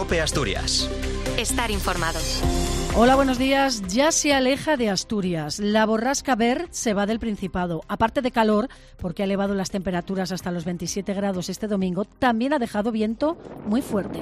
COPE Asturias. Estar informado. Hola, buenos días. Ya se aleja de Asturias. La borrasca Bert se va del Principado. Aparte de calor, porque ha elevado las temperaturas hasta los 27 grados este domingo, también ha dejado viento muy fuerte.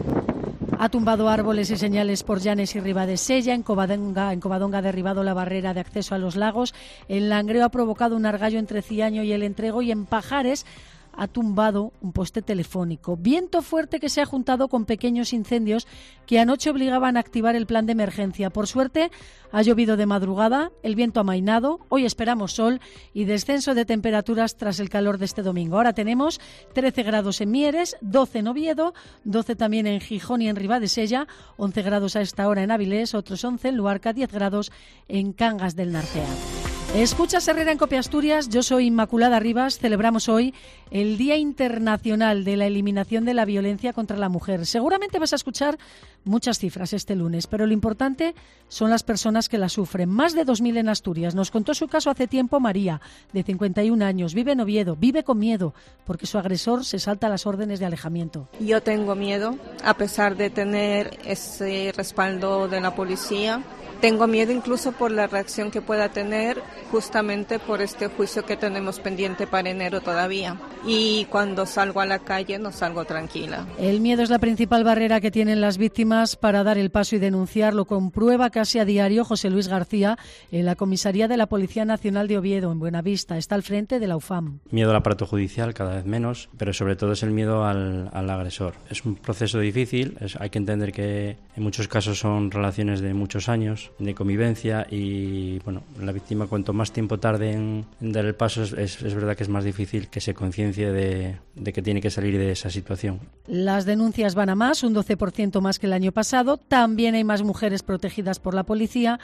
Ha tumbado árboles y señales por Llanes y Ribadesella. En Covadonga ha derribado la barrera de acceso a los lagos. En Langreo ha provocado un argallo entre Ciaño y El Entrego. Y en Pajares ha tumbado un poste telefónico. Viento fuerte que se ha juntado con pequeños incendios que anoche obligaban a activar el plan de emergencia. Por suerte, ha llovido de madrugada, el viento ha amainado, hoy esperamos sol y descenso de temperaturas tras el calor de este domingo. Ahora tenemos 13 grados en Mieres, 12 en Oviedo, 12 también en Gijón y en Ribadesella, 11 grados a esta hora en Avilés, otros 11 en Luarca, 10 grados en Cangas del Narcea. Escuchas Herrera en COPE Asturias, yo soy Inmaculada Rivas. Celebramos hoy el Día Internacional de la Eliminación de la Violencia contra la Mujer. Seguramente vas a escuchar muchas cifras este lunes, pero lo importante son las personas que la sufren. Más de 2.000 en Asturias. Nos contó su caso hace tiempo María, de 51 años, vive en Oviedo, vive con miedo, porque su agresor se salta las órdenes de alejamiento. Yo tengo miedo, a pesar de tener ese respaldo de la policía. Tengo miedo incluso por la reacción que pueda tener justamente por este juicio que tenemos pendiente para enero todavía. Y cuando salgo a la calle no salgo tranquila. El miedo es la principal barrera que tienen las víctimas para dar el paso y denunciar. Lo comprueba casi a diario José Luis García en la comisaría de la Policía Nacional de Oviedo, en Buenavista. Está al frente de la UFAM. Miedo al aparato judicial cada vez menos, pero sobre todo es el miedo al agresor. Es un proceso difícil, hay que entender que en muchos casos son relaciones de muchos años de convivencia y bueno, la víctima cuanto más tiempo tarde en dar el paso es verdad que es más difícil que se conciencie de que tiene que salir de esa situación. Las denuncias van a más, un 12% más que el año pasado. También hay más mujeres protegidas por la policía,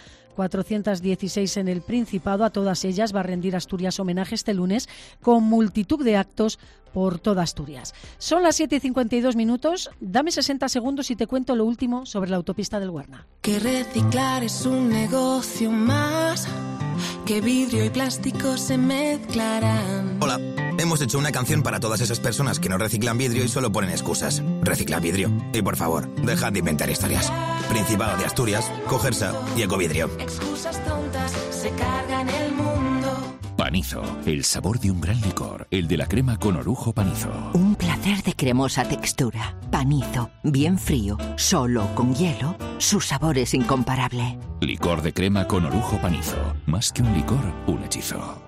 416 en el Principado. A todas ellas va a rendir Asturias homenaje este lunes con multitud de actos por toda Asturias. Son las 7:52. Dame 60 segundos y te cuento lo último sobre la autopista del Huerna. Que reciclar es un negocio más, que vidrio y plástico se mezclarán. Hola, hemos hecho una canción para todas esas personas que no reciclan vidrio y solo ponen excusas. Recicla vidrio. Y por favor, dejad de inventar historias. Principado de Asturias, Cogersa y Ecovidrio. Excusas tontas se cargan el mundo. Panizo, el sabor de un gran licor, el de la crema con orujo Panizo. Un placer de cremosa textura. Panizo, bien frío, solo con hielo, su sabor es incomparable. Licor de crema con orujo Panizo. Más que un licor, un hechizo.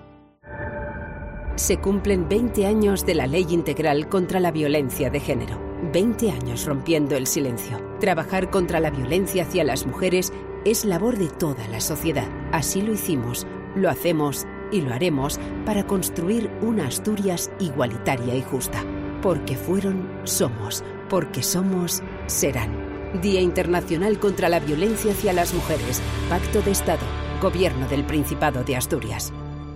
Se cumplen 20 años de la Ley Integral contra la Violencia de Género. 20 años rompiendo el silencio. Trabajar contra la violencia hacia las mujeres es labor de toda la sociedad. Así lo hicimos, lo hacemos y lo haremos para construir una Asturias igualitaria y justa. Porque fueron, somos. Porque somos, serán. Día Internacional contra la Violencia hacia las Mujeres. Pacto de Estado. Gobierno del Principado de Asturias.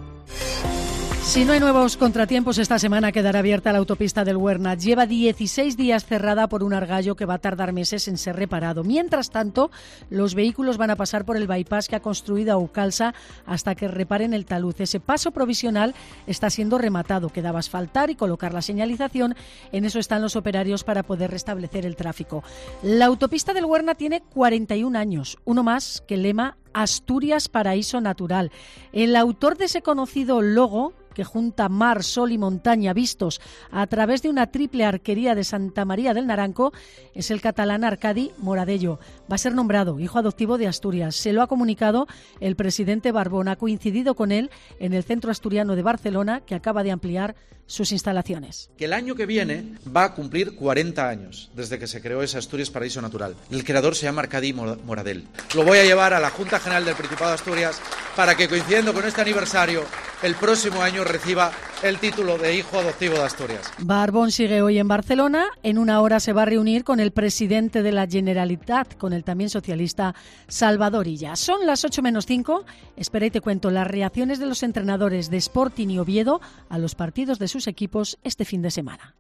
Si no hay nuevos contratiempos, esta semana quedará abierta la autopista del Huerna. Lleva 16 días cerrada por un argallo que va a tardar meses en ser reparado. Mientras tanto, los vehículos van a pasar por el bypass que ha construido Aucalsa hasta que reparen el talud. Ese paso provisional está siendo rematado. Quedaba asfaltar y colocar la señalización. En eso están los operarios para poder restablecer el tráfico. La autopista del Huerna tiene 41 años, uno más que el lema Asturias Paraíso Natural. El autor de ese conocido logo, que junta mar, sol y montaña vistos a través de una triple arquería de Santa María del Naranco, es el catalán Arcadi Moradello. Va a ser nombrado hijo adoptivo de Asturias. Se lo ha comunicado el presidente Barbón. Ha coincidido con él en el Centro Asturiano de Barcelona, que acaba de ampliar sus instalaciones. Que el año que viene va a cumplir 40 años desde que se creó ese Asturias Paraíso Natural. El creador se llama Arcadi Moradell. Lo voy a llevar a la Junta General del Principado de Asturias para que, coincidiendo con este aniversario, el próximo año reciba el título de hijo adoptivo de Asturias. Barbón sigue hoy en Barcelona. En una hora se va a reunir con el presidente de la Generalitat, con el también socialista Salvador Illa. Son las 8:05. Espera y te cuento las reacciones de los entrenadores de Sporting y Oviedo a los partidos de sus equipos este fin de semana.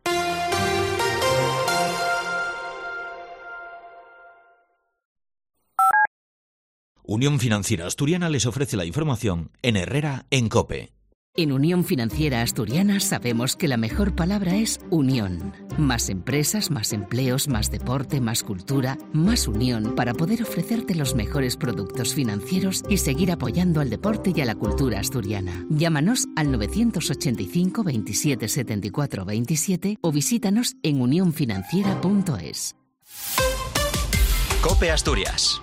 Unión Financiera Asturiana les ofrece la información en Herrera en COPE. En Unión Financiera Asturiana sabemos que la mejor palabra es unión. Más empresas, más empleos, más deporte, más cultura, más unión para poder ofrecerte los mejores productos financieros y seguir apoyando al deporte y a la cultura asturiana. Llámanos al 985 27 74 27 o visítanos en unionfinanciera.es. COPE Asturias.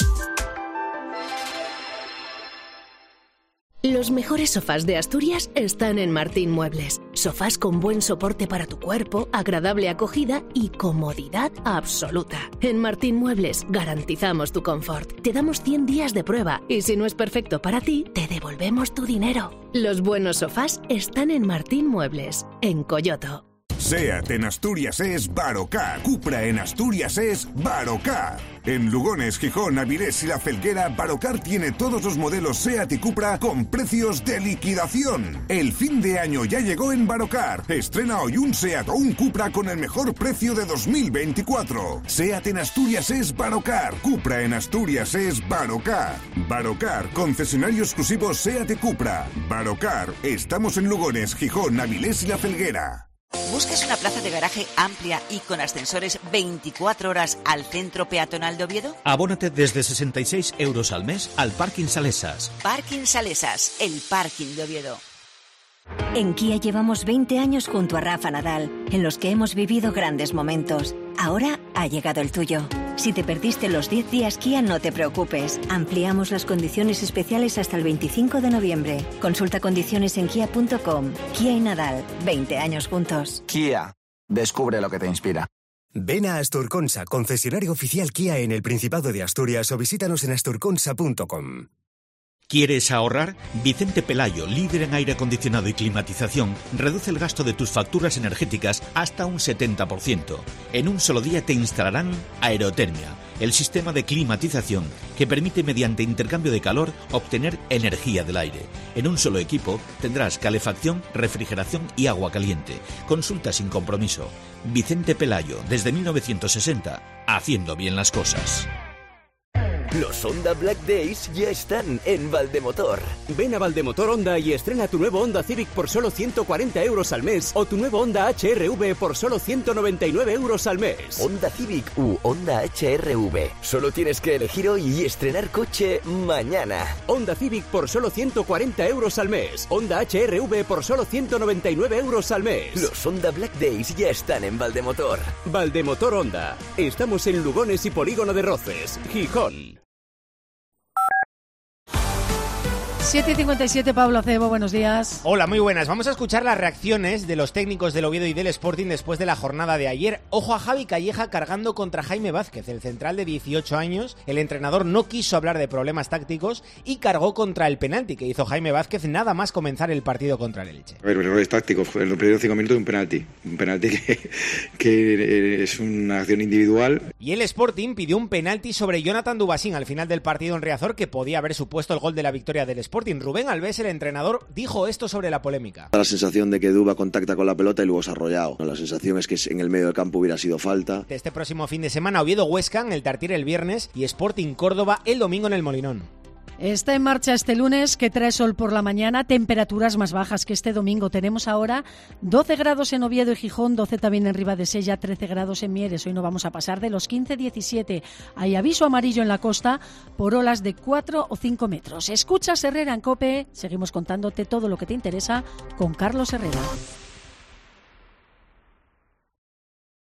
Los mejores sofás de Asturias están en Martín Muebles. Sofás con buen soporte para tu cuerpo, agradable acogida y comodidad absoluta. En Martín Muebles garantizamos tu confort. Te damos 100 días de prueba y si no es perfecto para ti, te devolvemos tu dinero. Los buenos sofás están en Martín Muebles, en Coyoto. SEAT en Asturias es Barocar. Cupra en Asturias es Barocar. En Lugones, Gijón, Avilés y La Felguera, Barocar tiene todos los modelos SEAT y Cupra con precios de liquidación. El fin de año ya llegó en Barocar. Estrena hoy un SEAT o un Cupra con el mejor precio de 2024. SEAT en Asturias es Barocar. Cupra en Asturias es Barocar. Barocar, concesionario exclusivo SEAT y Cupra. Barocar, estamos en Lugones, Gijón, Avilés y La Felguera. ¿Buscas una plaza de garaje amplia y con ascensores 24 horas al centro peatonal de Oviedo? Abónate desde 66 euros al mes al Parking Salesas. Parking Salesas, el parking de Oviedo. En Kia llevamos 20 años junto a Rafa Nadal, en los que hemos vivido grandes momentos. Ahora ha llegado el tuyo. Si te perdiste los 10 días Kia, no te preocupes. Ampliamos las condiciones especiales hasta el 25 de noviembre. Consulta condiciones en kia.com. Kia y Nadal, 20 años juntos. Kia, descubre lo que te inspira. Ven a Asturconsa, concesionario oficial Kia en el Principado de Asturias, o visítanos en asturconsa.com. ¿Quieres ahorrar? Vicente Pelayo, líder en aire acondicionado y climatización, reduce el gasto de tus facturas energéticas hasta un 70%. En un solo día te instalarán Aerotermia, el sistema de climatización que permite mediante intercambio de calor obtener energía del aire. En un solo equipo tendrás calefacción, refrigeración y agua caliente. Consulta sin compromiso. Vicente Pelayo, desde 1960, haciendo bien las cosas. Los Honda Black Days ya están en Valdemotor. Ven a Valdemotor Honda y estrena tu nuevo Honda Civic por solo 140 euros al mes o tu nuevo Honda HR-V por solo 199 euros al mes. Honda Civic u Honda HR-V. Solo tienes que elegir hoy y estrenar coche mañana. Honda Civic por solo 140 euros al mes. Honda HR-V por solo 199 euros al mes. Los Honda Black Days ya están en Valdemotor. Valdemotor Honda. Estamos en Lugones y Polígono de Roces, Gijón. 7:57, Pablo Acebo, buenos días. Hola, muy buenas. Vamos a escuchar las reacciones de los técnicos del Oviedo y del Sporting después de la jornada de ayer. Ojo a Javi Calleja cargando contra Jaime Vázquez, el central de 18 años. El entrenador no quiso hablar de problemas tácticos y cargó contra el penalti que hizo Jaime Vázquez nada más comenzar el partido contra el Elche. A ver, errores tácticos. En los primeros 5 minutos un penalti que es una acción individual. Y el Sporting pidió un penalti sobre Jonathan Dubasín al final del partido en Riazor que podía haber supuesto el gol de la victoria del Sporting. Rubén Alves, el entrenador, dijo esto sobre la polémica. La sensación de que Duba contacta con la pelota y luego se ha arrollado. La sensación es que en el medio del campo hubiera sido falta. Este próximo fin de semana, Oviedo-Huesca en el Tartiere el viernes y Sporting Córdoba el domingo en el Molinón. Está en marcha este lunes, que trae sol por la mañana, temperaturas más bajas que este domingo. Tenemos ahora 12 grados en Oviedo y Gijón, 12 también en Ribadesella, 13 grados en Mieres. Hoy no vamos a pasar de los 15-17. Hay aviso amarillo en la costa por olas de 4 o 5 metros. Escuchas Herrera en COPE. Seguimos contándote todo lo que te interesa con Carlos Herrera.